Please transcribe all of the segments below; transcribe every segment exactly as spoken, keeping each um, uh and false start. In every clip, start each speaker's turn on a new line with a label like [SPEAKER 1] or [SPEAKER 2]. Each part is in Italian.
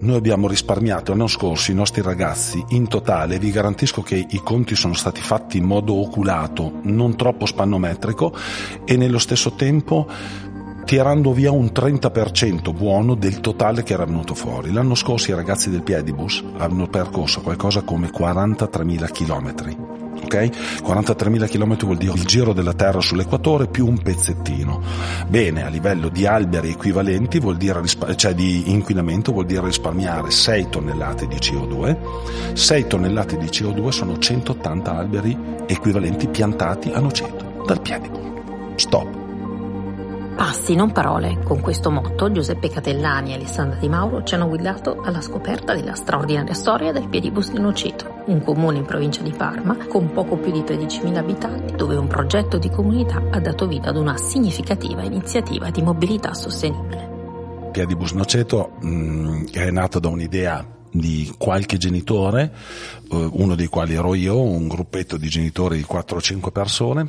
[SPEAKER 1] noi abbiamo risparmiato l'anno scorso i nostri ragazzi in totale, vi garantisco che i conti sono stati fatti in modo oculato, non troppo spannometrico, e nello stesso tempo tirando via un trenta per cento buono del totale che era venuto fuori. L'anno scorso i ragazzi del Piedibus hanno percorso qualcosa come quarantatremila chilometri, ok? quarantatremila chilometri vuol dire il giro della Terra sull'equatore più un pezzettino. Bene, a livello di alberi equivalenti vuol dire, cioè di inquinamento, vuol dire risparmiare sei tonnellate di C O due. sei tonnellate di C O due sono centottanta alberi equivalenti piantati a Noceto dal Piedibus. Stop.
[SPEAKER 2] Passi, non parole. Con questo motto Giuseppe Catellani e Alessandra Di Mauro ci hanno guidato alla scoperta della straordinaria storia del Piedibus di Noceto, un comune in provincia di Parma con poco più di tredicimila abitanti, dove un progetto di comunità ha dato vita ad una significativa iniziativa di mobilità sostenibile.
[SPEAKER 1] Piedibus Noceto mh, è nato da un'idea di qualche genitore, uno dei quali ero io, un gruppetto di genitori di quattro o cinque persone,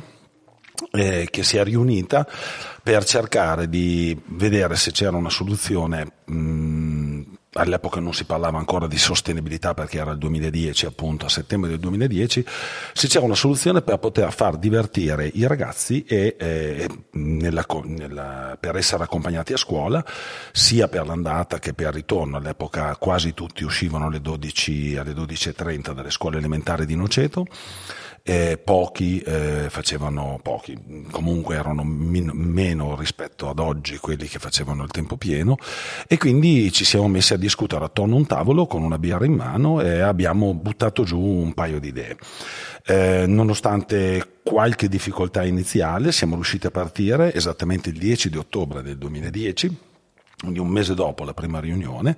[SPEAKER 1] eh, che si è riunita per cercare di vedere se c'era una soluzione. Mh, all'epoca non si parlava ancora di sostenibilità perché era il duemiladieci, appunto a settembre del duemiladieci, se c'era una soluzione per poter far divertire i ragazzi e eh, nella, nella, per essere accompagnati a scuola, sia per l'andata che per il ritorno. All'epoca quasi tutti uscivano alle dodici, alle dodici e trenta dalle scuole elementari di Noceto. Eh, pochi eh, facevano pochi, comunque erano min- meno rispetto ad oggi quelli che facevano il tempo pieno, e quindi ci siamo messi a discutere attorno a un tavolo con una birra in mano e abbiamo buttato giù un paio di idee. Eh, nonostante qualche difficoltà iniziale siamo riusciti a partire esattamente il dieci di ottobre del duemiladieci, quindi un mese dopo la prima riunione,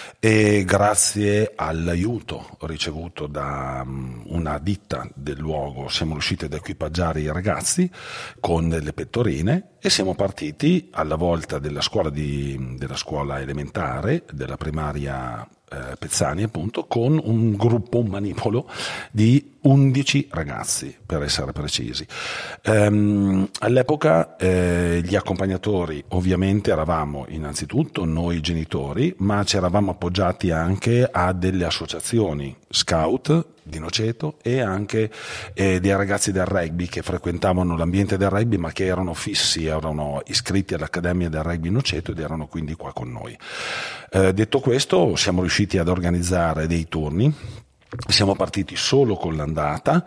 [SPEAKER 1] e grazie all'aiuto ricevuto da una ditta del luogo siamo riusciti ad equipaggiare i ragazzi con delle pettorine e siamo partiti alla volta della scuola, di, della scuola elementare, della primaria eh, Pezzani appunto, con un gruppo, un manipolo di undici ragazzi per essere precisi. Ehm, all'epoca eh, gli accompagnatori ovviamente eravamo innanzitutto noi genitori, ma ci eravamo appoggiati anche a delle associazioni scout di Noceto e anche eh, dei ragazzi del rugby che frequentavano l'ambiente del rugby ma che erano fissi, erano iscritti all'Accademia del Rugby Noceto ed erano quindi qua con noi. Eh, detto questo, siamo riusciti ad organizzare dei turni. Siamo partiti solo con l'andata,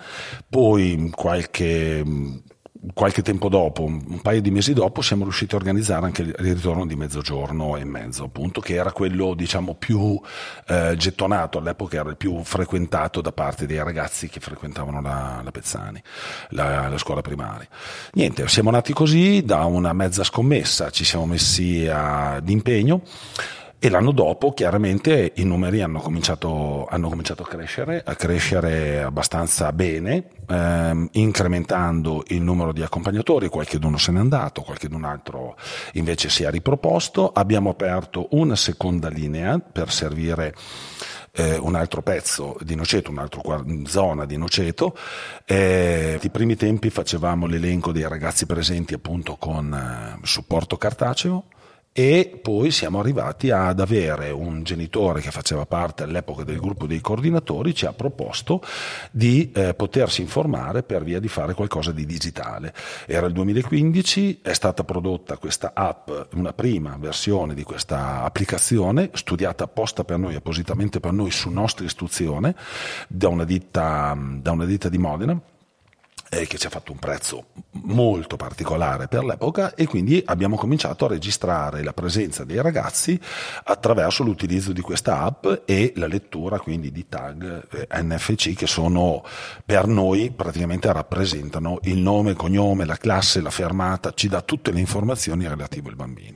[SPEAKER 1] poi qualche, qualche tempo dopo, un paio di mesi dopo, siamo riusciti a organizzare anche il ritorno di mezzogiorno e mezzo, appunto, che era quello diciamo più eh, gettonato, all'epoca era il più frequentato da parte dei ragazzi che frequentavano la, la Pezzani, la, la scuola primaria. Niente, siamo nati così, da una mezza scommessa ci siamo messi a, d'impegno. E l'anno dopo chiaramente i numeri hanno cominciato, hanno cominciato a crescere, a crescere abbastanza bene, ehm, incrementando il numero di accompagnatori, qualcheduno se n'è andato, qualchedun altro invece si è riproposto. Abbiamo aperto una seconda linea per servire eh, un altro pezzo di Noceto, un'altra zona di Noceto. Eh, I primi tempi facevamo l'elenco dei ragazzi presenti appunto con eh, supporto cartaceo. E poi siamo arrivati ad avere un genitore che faceva parte all'epoca del gruppo dei coordinatori, ci ha proposto di eh, potersi informare per via di fare qualcosa di digitale. Era il duemilaquindici, è stata prodotta questa app, una prima versione di questa applicazione studiata apposta per noi, appositamente per noi, su nostra istruzione, da una ditta, da una ditta di Modena, Eh, che ci ha fatto un prezzo molto particolare per l'epoca, e quindi abbiamo cominciato a registrare la presenza dei ragazzi attraverso l'utilizzo di questa app e la lettura quindi di tag eh, N F C che sono per noi praticamente rappresentano il nome, il cognome, la classe, la fermata, ci dà tutte le informazioni relative ai bambini.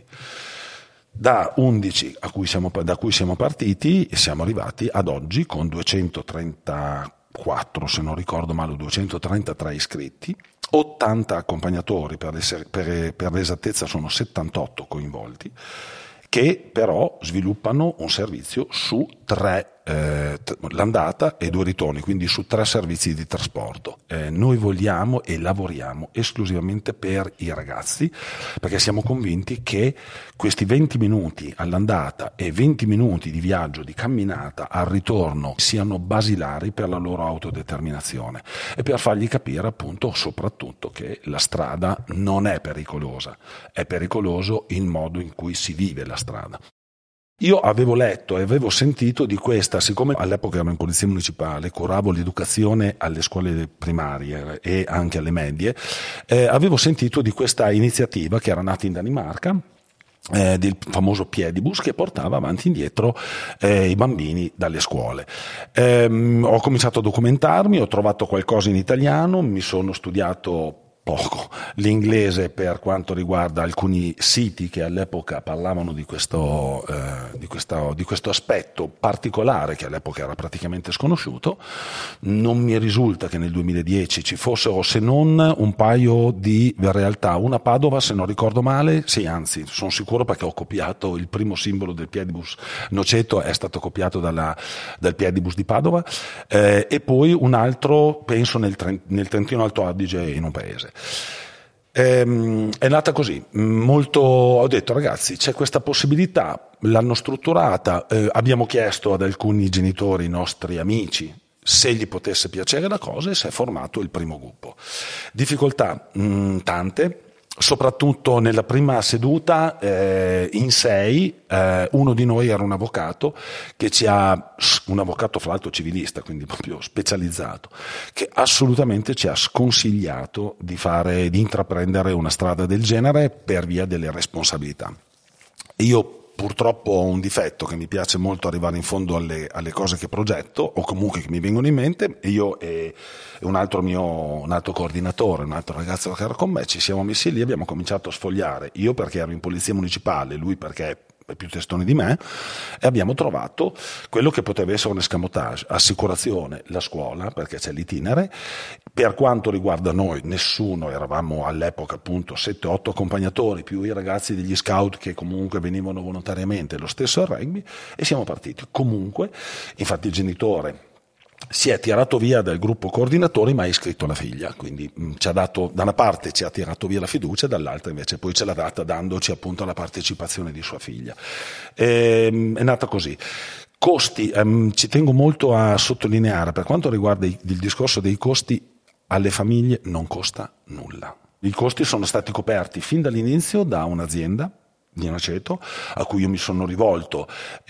[SPEAKER 1] Da undici a cui siamo, da cui siamo partiti siamo arrivati ad oggi con duecentotrentaquattro, se non ricordo male, duecentotrentatré iscritti, ottanta accompagnatori, per, per, per l'esattezza sono settantotto coinvolti, che però sviluppano un servizio su tre eh, l'andata e due ritorni, quindi su tre servizi di trasporto. Eh, noi vogliamo e lavoriamo esclusivamente per i ragazzi, perché siamo convinti che questi venti minuti all'andata e venti minuti di viaggio, di camminata al ritorno siano basilari per la loro autodeterminazione e per fargli capire appunto soprattutto che la strada non è pericolosa, è pericoloso il modo in cui si vive la strada. Io avevo letto e avevo sentito di questa, siccome all'epoca ero in polizia municipale, curavo l'educazione alle scuole primarie e anche alle medie, eh, avevo sentito di questa iniziativa che era nata in Danimarca, Eh, del famoso piedibus che portava avanti e indietro eh, i bambini dalle scuole. Eh, ho cominciato a documentarmi, ho trovato qualcosa in italiano, mi sono studiato poco l'inglese per quanto riguarda alcuni siti che all'epoca parlavano di questo, eh, di questo, di questo aspetto particolare che all'epoca era praticamente sconosciuto. Non mi risulta che nel duemiladieci ci fossero se non un paio di realtà, una a Padova se non ricordo male, sì anzi sono sicuro perché ho copiato il primo simbolo del piedibus Noceto, è stato copiato dalla, dal piedibus di Padova, eh, e poi un altro penso nel, nel Trentino Alto Adige in un paese. Ehm, è nata così, molto, ho detto ragazzi c'è questa possibilità, l'hanno strutturata, eh, abbiamo chiesto ad alcuni genitori nostri amici se gli potesse piacere la cosa e si è formato il primo gruppo. Difficoltà mh, tante, soprattutto nella prima seduta eh, in sei eh, uno di noi era un avvocato che ci ha, un avvocato fra l'altro civilista, quindi proprio specializzato, che assolutamente ci ha sconsigliato di fare, di intraprendere una strada del genere per via delle responsabilità. Io purtroppo ho un difetto che mi piace molto arrivare in fondo alle, alle cose che progetto o comunque che mi vengono in mente, e io e, e un altro mio un altro coordinatore, un altro ragazzo che era con me, ci siamo messi lì, abbiamo cominciato a sfogliare, io perché ero in polizia municipale, lui perché è più testone di me, e abbiamo trovato quello che poteva essere un escamotage: assicurazione, la scuola perché c'è l'itinere. Per quanto riguarda noi nessuno, eravamo all'epoca appunto sette otto accompagnatori più i ragazzi degli scout che comunque venivano volontariamente, lo stesso al rugby, e siamo partiti. Comunque infatti il genitore si è tirato via dal gruppo coordinatori ma ha iscritto la figlia, quindi mh, ci ha dato, da una parte ci ha tirato via la fiducia, dall'altra invece poi ce l'ha data dandoci appunto la partecipazione di sua figlia. E, è nata così. Costi, ehm, ci tengo molto a sottolineare, per quanto riguarda il, il discorso dei costi, alle famiglie non costa nulla. I costi sono stati coperti fin dall'inizio da un'azienda di Noceto a cui io mi sono rivolto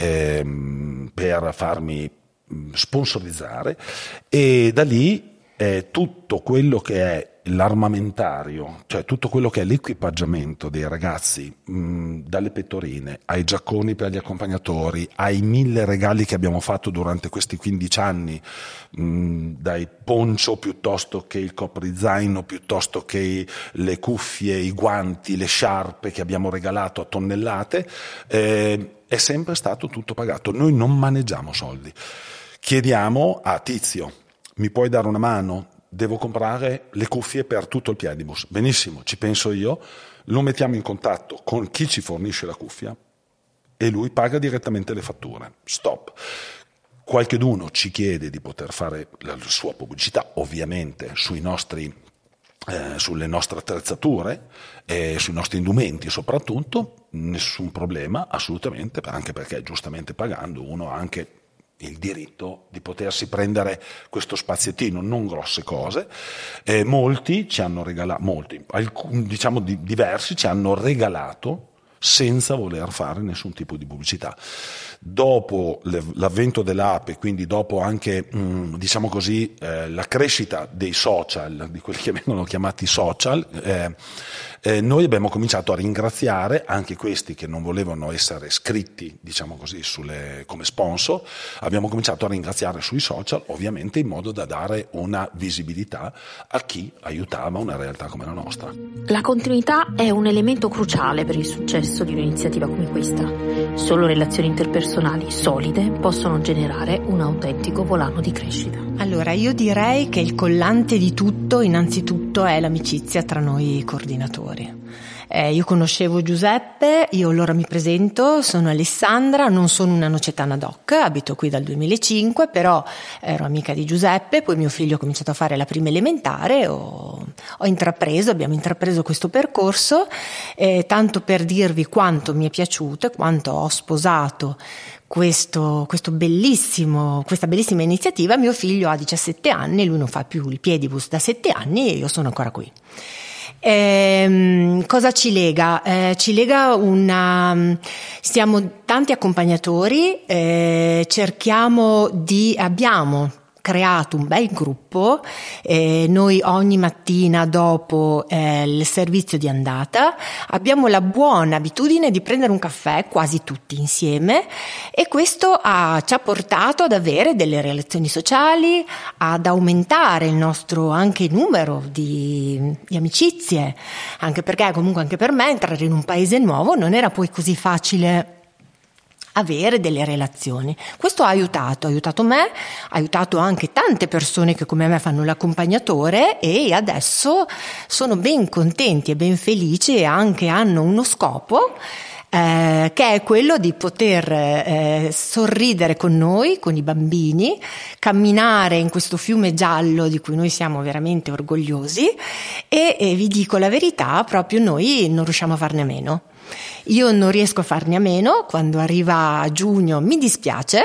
[SPEAKER 1] ehm, per farmi sponsorizzare, e da lì eh, tutto quello che è l'armamentario, cioè tutto quello che è l'equipaggiamento dei ragazzi, mh, dalle pettorine ai giacconi per gli accompagnatori, ai mille regali che abbiamo fatto durante questi quindici anni, mh, dai poncio piuttosto che il coprizaino, piuttosto che le cuffie, i guanti, le sciarpe che abbiamo regalato a tonnellate, eh, è sempre stato tutto pagato. Noi non maneggiamo soldi. Chiediamo a Tizio: mi puoi dare una mano? Devo comprare le cuffie per tutto il piedibus. Benissimo, ci penso io, lo mettiamo in contatto con chi ci fornisce la cuffia e lui paga direttamente le fatture. Stop. Qualcheduno ci chiede di poter fare la sua pubblicità, ovviamente sui nostri, eh, sulle nostre attrezzature e sui nostri indumenti soprattutto, nessun problema, assolutamente, anche perché giustamente pagando uno ha anche il diritto di potersi prendere questo spaziettino, non grosse cose. Eh, molti ci hanno regalato, molti, alcuni, diciamo di, diversi ci hanno regalato senza voler fare nessun tipo di pubblicità. Dopo l'avvento dell'app e quindi dopo anche mh, diciamo così eh, la crescita dei social, di quelli che vengono chiamati social, eh, eh, noi abbiamo cominciato a ringraziare anche questi che non volevano essere scritti, diciamo così, sulle, come sponsor. Abbiamo cominciato a ringraziare sui social, ovviamente in modo da dare una visibilità a chi aiutava una realtà come la nostra.
[SPEAKER 2] La continuità è un elemento cruciale per il successo di un'iniziativa come questa. Solo relazioni interpersonali solide possono generare un autentico volano di crescita.
[SPEAKER 3] Allora, io direi che il collante di tutto, innanzitutto, è l'amicizia tra noi coordinatori. Eh, io conoscevo Giuseppe, io allora mi presento, sono Alessandra, non sono una nocetana doc, abito qui dal duemilacinque, però ero amica di Giuseppe, poi mio figlio ha cominciato a fare la prima elementare, ho, ho intrapreso, abbiamo intrapreso questo percorso, eh, tanto per dirvi quanto mi è piaciuto e quanto ho sposato Questo, questo bellissimo, questa bellissima iniziativa. Mio figlio ha diciassette anni, lui non fa più il piedibus da sette anni e io sono ancora qui. Eh, cosa ci lega? Eh, ci lega una, siamo tanti accompagnatori, eh, cerchiamo di, abbiamo creato un bel gruppo, eh, noi ogni mattina dopo eh, il servizio di andata abbiamo la buona abitudine di prendere un caffè quasi tutti insieme e questo ha, ci ha portato ad avere delle relazioni sociali, ad aumentare il nostro anche numero di, di amicizie, anche perché comunque anche per me entrare in un paese nuovo non era poi così facile avere delle relazioni. Questo ha aiutato, ha aiutato me, ha aiutato anche tante persone che come me fanno l'accompagnatore e adesso sono ben contenti e ben felici e anche hanno uno scopo eh, che è quello di poter eh, sorridere con noi, con i bambini, camminare in questo fiume giallo di cui noi siamo veramente orgogliosi e, e vi dico la verità, proprio noi non riusciamo a farne a meno. Io non riesco a farne a meno, quando arriva giugno mi dispiace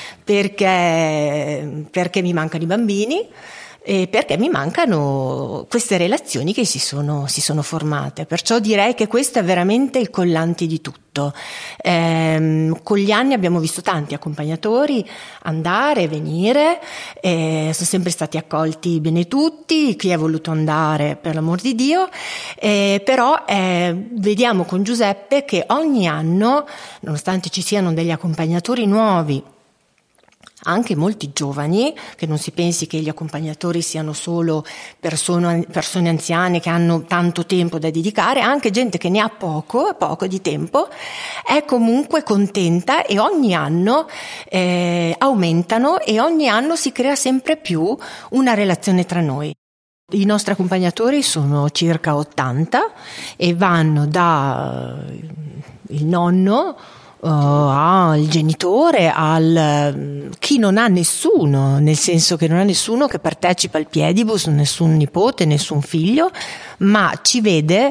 [SPEAKER 3] perché, perché mi mancano i bambini e perché mi mancano queste relazioni che si sono, si sono formate. Perciò direi che questo è veramente il collante di tutto. Eh, con gli anni abbiamo visto tanti accompagnatori andare e venire, eh, sono sempre stati accolti bene tutti, chi è voluto andare per l'amor di Dio, eh, però eh, vediamo con Giuseppe che ogni anno, nonostante ci siano degli accompagnatori nuovi, anche molti giovani, che non si pensi che gli accompagnatori siano solo persone, persone anziane che hanno tanto tempo da dedicare, anche gente che ne ha poco, poco di tempo, è comunque contenta e ogni anno eh, aumentano e ogni anno si crea sempre più una relazione tra noi. I nostri accompagnatori sono circa ottanta e vanno da il nonno Uh, al genitore, al chi non ha nessuno, nel senso che non ha nessuno che partecipa al piedibus, nessun nipote, nessun figlio, ma ci vede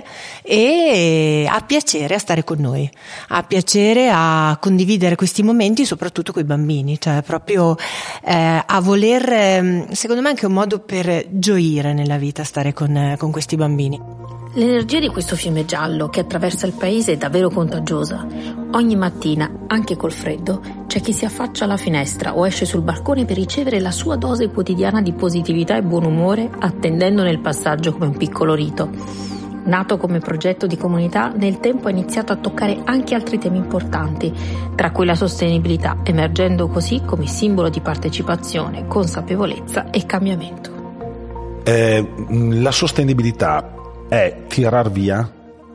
[SPEAKER 3] e ha piacere a stare con noi, ha piacere a condividere questi momenti, soprattutto con i bambini, cioè proprio eh, a voler, secondo me è anche un modo per gioire nella vita, stare con, con questi bambini.
[SPEAKER 2] L'energia di questo fiume giallo che attraversa il paese è davvero contagiosa. Ogni mattina, anche col freddo, c'è chi si affaccia alla finestra o esce sul balcone per ricevere la sua dose quotidiana di positività e buon umore, attendendone il passaggio come un piccolo rito. Nato come progetto di comunità, nel tempo ha iniziato a toccare anche altri temi importanti, tra cui la sostenibilità, emergendo così come simbolo di partecipazione, consapevolezza e cambiamento.
[SPEAKER 1] Eh, la sostenibilità è tirar via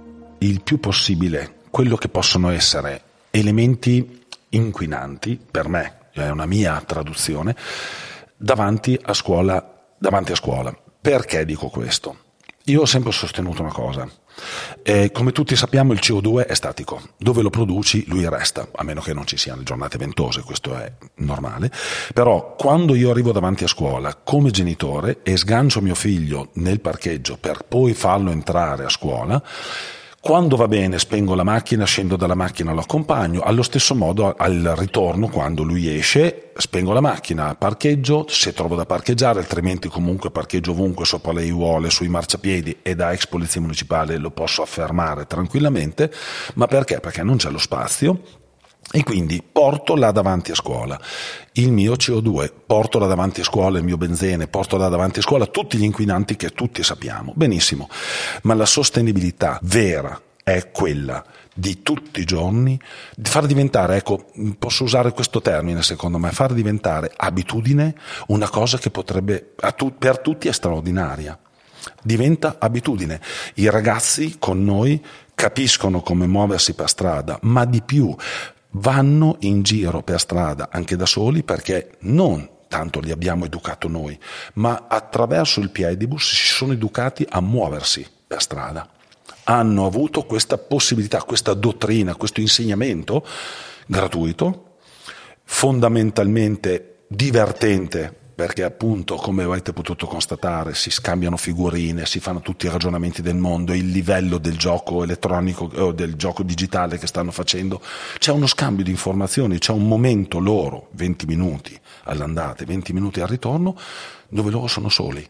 [SPEAKER 1] il più possibile quello che possono essere elementi inquinanti, per me, è una mia traduzione, davanti a scuola, davanti a scuola. Perché dico questo? Io ho sempre sostenuto una cosa, eh, come tutti sappiamo il C O due è statico, dove lo produci lui resta, a meno che non ci siano giornate ventose, questo è normale, però quando io arrivo davanti a scuola come genitore e sgancio mio figlio nel parcheggio per poi farlo entrare a scuola, quando va bene spengo la macchina, scendo dalla macchina, lo accompagno, allo stesso modo al ritorno quando lui esce spengo la macchina, parcheggio se trovo da parcheggiare, altrimenti comunque parcheggio ovunque sopra le aiuole, sui marciapiedi e da ex polizia municipale lo posso affermare tranquillamente. Ma perché? Perché non c'è lo spazio e quindi porto là davanti a scuola il mio C O due, porto là davanti a scuola il mio benzene, porto là davanti a scuola tutti gli inquinanti che tutti sappiamo. Benissimo, ma la sostenibilità vera è quella di tutti i giorni, di far diventare, ecco, posso usare questo termine secondo me, far diventare abitudine una cosa che potrebbe, a tu, per tutti è straordinaria. Diventa abitudine. I ragazzi con noi capiscono come muoversi per strada, ma di più vanno in giro per strada anche da soli perché non tanto li abbiamo educato noi, ma attraverso il piedibus si sono educati a muoversi per strada, hanno avuto questa possibilità, questa dottrina, questo insegnamento gratuito, fondamentalmente divertente, perché appunto, come avete potuto constatare, si scambiano figurine, si fanno tutti i ragionamenti del mondo, il livello del gioco elettronico o del gioco digitale che stanno facendo, c'è uno scambio di informazioni, c'è un momento loro, venti minuti all'andata, venti minuti al ritorno, dove loro sono soli,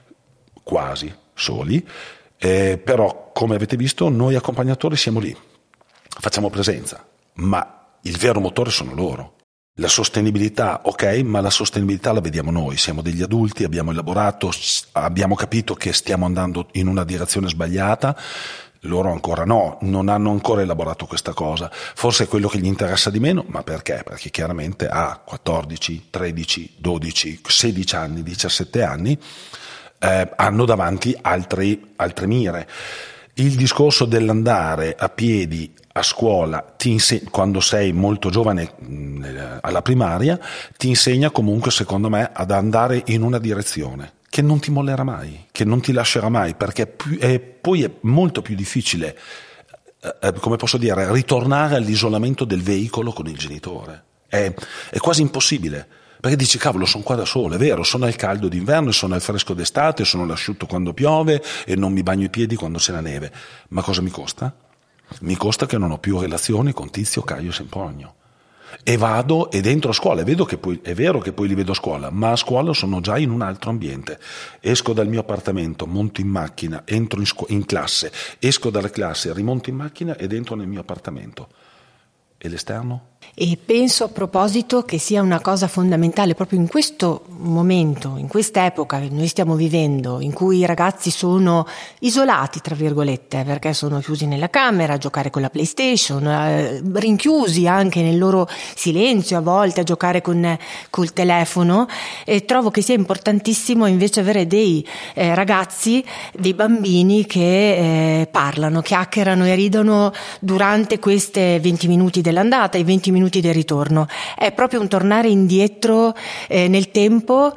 [SPEAKER 1] quasi soli, eh, però come avete visto noi accompagnatori siamo lì, facciamo presenza, ma il vero motore sono loro. La sostenibilità, ok, ma la sostenibilità la vediamo noi, siamo degli adulti, abbiamo elaborato, abbiamo capito che stiamo andando in una direzione sbagliata, loro ancora no, non hanno ancora elaborato questa cosa, forse è quello che gli interessa di meno, ma perché? Perché chiaramente ha quattordici, tredici, dodici, sedici anni, diciassette anni, eh, hanno davanti altri, altre mire. Il discorso dell'andare a piedi a scuola, ti inseg- quando sei molto giovane mh, alla primaria, ti insegna comunque, secondo me, ad andare in una direzione che non ti mollerà mai, che non ti lascerà mai, perché più, è, poi è molto più difficile, eh, come posso dire, ritornare all'isolamento del veicolo con il genitore. È, è quasi impossibile. Perché dici, cavolo, sono qua da solo, è vero, sono al caldo d'inverno, sono al fresco d'estate, sono all'asciutto quando piove e non mi bagno i piedi quando c'è la neve. Ma cosa mi costa? Mi costa che non ho più relazioni con Tizio, Caio e Sempogno. E vado e dentro a scuola, e vedo che poi, è vero che poi li vedo a scuola, ma a scuola sono già in un altro ambiente. Esco dal mio appartamento, monto in macchina, entro in, scu- in classe, esco dalla classe, rimonto in macchina ed entro nel mio appartamento. E l'esterno?
[SPEAKER 3] E penso a proposito che sia una cosa fondamentale proprio in questo momento, in questa epoca che noi stiamo vivendo, in cui i ragazzi sono isolati, tra virgolette, perché sono chiusi nella camera a giocare con la PlayStation, eh, rinchiusi anche nel loro silenzio a volte a giocare con col telefono, e trovo che sia importantissimo invece avere dei eh, ragazzi, dei bambini che eh, parlano, chiacchierano e ridono durante queste venti minuti dell'andata, i venti minuti del ritorno. È proprio un tornare indietro eh, nel tempo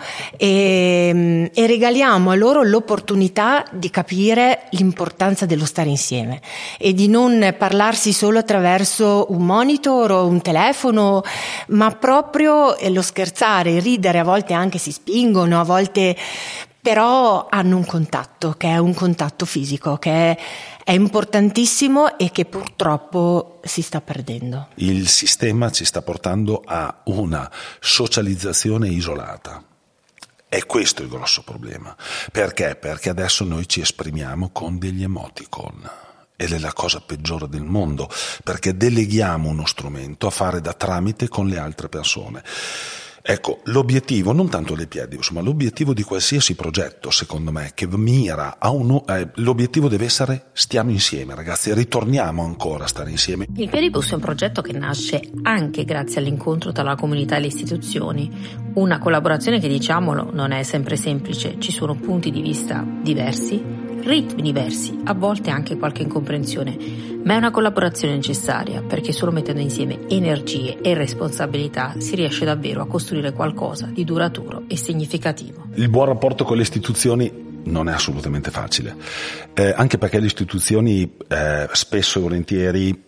[SPEAKER 3] e, e regaliamo a loro l'opportunità di capire l'importanza dello stare insieme e di non parlarsi solo attraverso un monitor o un telefono, ma proprio lo scherzare, il ridere, a volte anche si spingono, a volte però hanno un contatto che è un contatto fisico che è È importantissimo e che purtroppo si sta perdendo.
[SPEAKER 1] Il sistema ci sta portando a una socializzazione isolata. È questo il grosso problema. Perché? Perché adesso noi ci esprimiamo con degli emoticon. Ed è la cosa peggiore del mondo, perché deleghiamo uno strumento a fare da tramite con le altre persone. Ecco, l'obiettivo, non tanto le piedi, insomma, l'obiettivo di qualsiasi progetto, secondo me, che mira a uno, eh, l'obiettivo deve essere stiamo insieme, ragazzi, ritorniamo ancora a stare insieme.
[SPEAKER 2] Il Piedibus è un progetto che nasce anche grazie all'incontro tra la comunità e le istituzioni, una collaborazione che, diciamolo, non è sempre semplice, ci sono punti di vista diversi, ritmi diversi, a volte anche qualche incomprensione, ma è una collaborazione necessaria perché solo mettendo insieme energie e responsabilità si riesce davvero a costruire qualcosa di duraturo e significativo.
[SPEAKER 1] Il buon rapporto con le istituzioni non è assolutamente facile, eh, anche perché le istituzioni eh, spesso e volentieri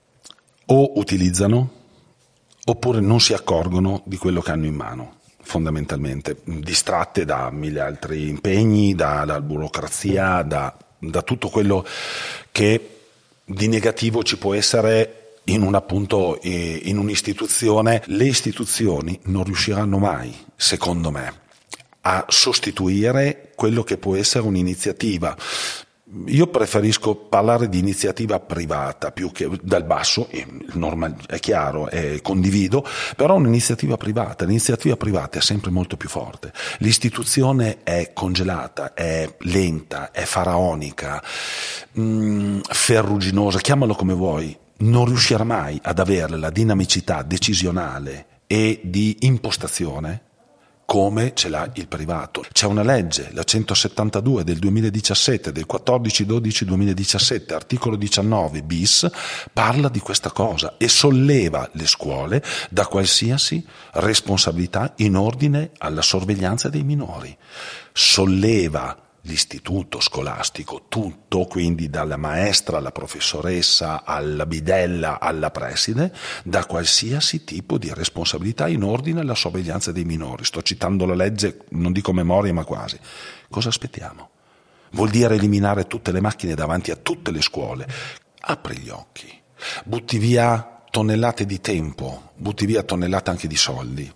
[SPEAKER 1] o utilizzano oppure non si accorgono di quello che hanno in mano. Fondamentalmente distratte da mille altri impegni, dalla burocrazia, da, da tutto quello che di negativo ci può essere in un appunto in un'istituzione. Le istituzioni non riusciranno mai, secondo me, a sostituire quello che può essere un'iniziativa. Io preferisco parlare di iniziativa privata più che dal basso, normal, è chiaro, è, condivido, però un'iniziativa privata, l'iniziativa privata è sempre molto più forte. L'istituzione è congelata, è lenta, è faraonica, mh, ferruginosa, chiamalo come vuoi, non riuscirà mai ad avere la dinamicità decisionale e di impostazione come ce l'ha il privato. C'è una legge, la centosettantadue del duemiladiciassette, del quattordici dodici duemiladiciassette, articolo diciannove bis, parla di questa cosa e solleva le scuole da qualsiasi responsabilità in ordine alla sorveglianza dei minori. Solleva l'istituto scolastico, tutto, quindi dalla maestra alla professoressa, alla bidella, alla preside, da qualsiasi tipo di responsabilità in ordine alla sorveglianza dei minori. Sto citando la legge, non dico memoria, ma quasi. Cosa aspettiamo? Vuol dire eliminare tutte le macchine davanti a tutte le scuole. Apri gli occhi, butti via tonnellate di tempo, butti via tonnellate anche di soldi.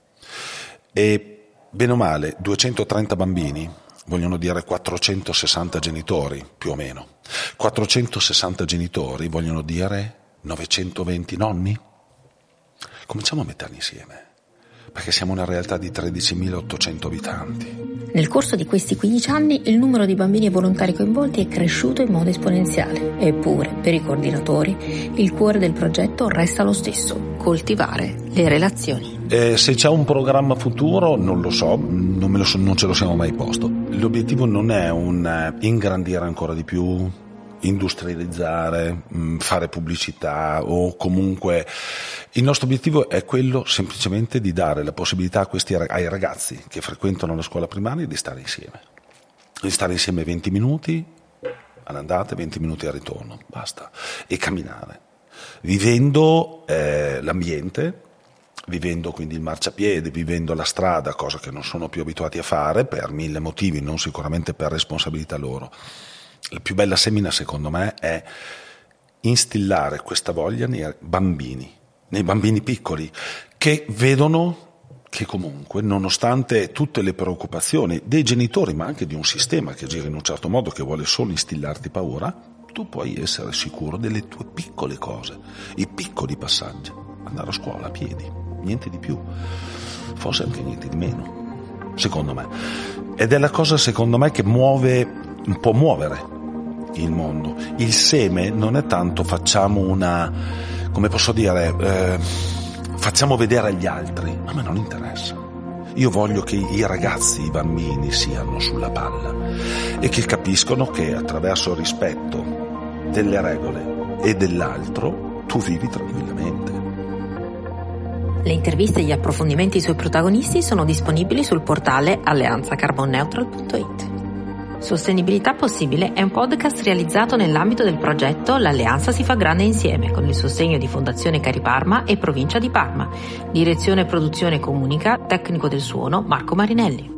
[SPEAKER 1] E bene o male, duecentotrenta bambini vogliono dire quattrocentosessanta genitori, più o meno. quattrocentosessanta genitori vogliono dire novecentoventi nonni? Cominciamo a metterli insieme, perché siamo una realtà di tredicimilaottocento abitanti.
[SPEAKER 2] Nel corso di questi quindici anni il numero di bambini volontari coinvolti è cresciuto in modo esponenziale. Eppure, per i coordinatori, il cuore del progetto resta lo stesso: coltivare le relazioni.
[SPEAKER 1] Eh, se c'è un programma futuro, non lo so, non, me lo so, non ce lo siamo mai posto. L'obiettivo non è un ingrandire ancora di più, industrializzare, fare pubblicità o comunque. Il nostro obiettivo è quello semplicemente di dare la possibilità a questi, ai ragazzi che frequentano la scuola primaria di stare insieme. Di stare insieme venti minuti all'andata, venti minuti al ritorno, basta. E camminare, vivendo eh, l'ambiente, vivendo quindi il marciapiede, vivendo la strada, cosa che non sono più abituati a fare per mille motivi, non sicuramente per responsabilità loro. La più bella semina, secondo me, è instillare questa voglia nei bambini, nei bambini piccoli, che vedono che comunque, nonostante tutte le preoccupazioni dei genitori, ma anche di un sistema che gira in un certo modo, che vuole solo instillarti paura, tu puoi essere sicuro delle tue piccole cose, i piccoli passaggi. Andare a scuola a piedi, niente di più, forse anche niente di meno, secondo me. Ed è la cosa, secondo me, che muove, può muovere il mondo. Il seme non è tanto facciamo una, come posso dire, eh, facciamo vedere agli altri. A me non interessa. Io voglio che i ragazzi, i bambini siano sulla palla e che capiscono che attraverso il rispetto delle regole e dell'altro tu vivi tranquillamente.
[SPEAKER 2] Le interviste e gli approfondimenti sui protagonisti sono disponibili sul portale alleanza carbon neutral punto it. Sostenibilità Possibile è un podcast realizzato nell'ambito del progetto L'Alleanza si fa grande insieme, con il sostegno di Fondazione Cariparma e Provincia di Parma. Direzione Produzione Comunica, tecnico del suono Marco Marinelli.